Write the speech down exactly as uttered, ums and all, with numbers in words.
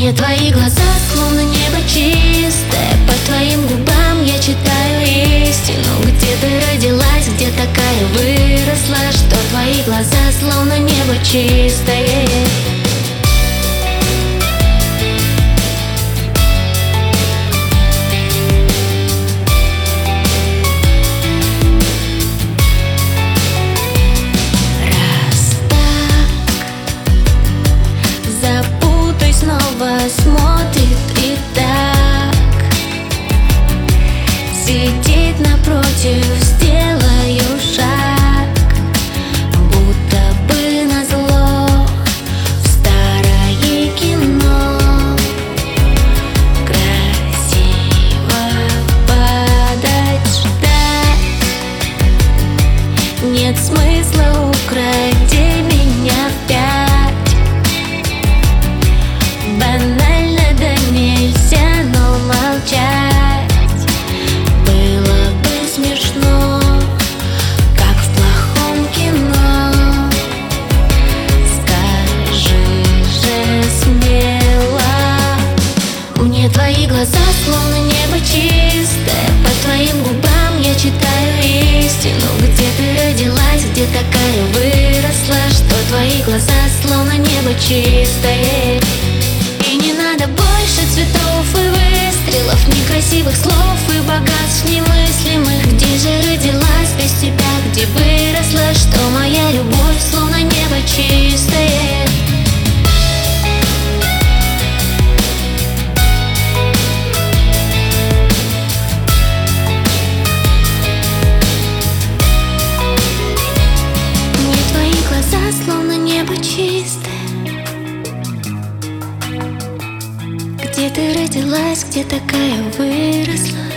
Мне твои глаза словно небо чистое, по твоим губам я читаю истину. Где ты родилась, где такая выросла, что твои глаза словно небо чистое. Снова смотрит и так сидит напротив, сделаю шаг, будто бы назло в старое кино. Красиво подать, ждать, нет смысла, укради меня впять. Банально, да нельзя, но молчать было бы смешно, как в плохом кино. Скажи же смело. Мне твои глаза словно небо чистое, по твоим губам я читаю истину. Где ты родилась, где такая выросла, что твои глаза словно небо чистое. И не надо больше цветов и выстрелов, некрасивых слов и богатств немыслимых. Где же родилась без тебя, где выросла, что моя любовь словно небо чистое. Мне твои глаза словно небо чистое. Где ты родилась, где такая выросла,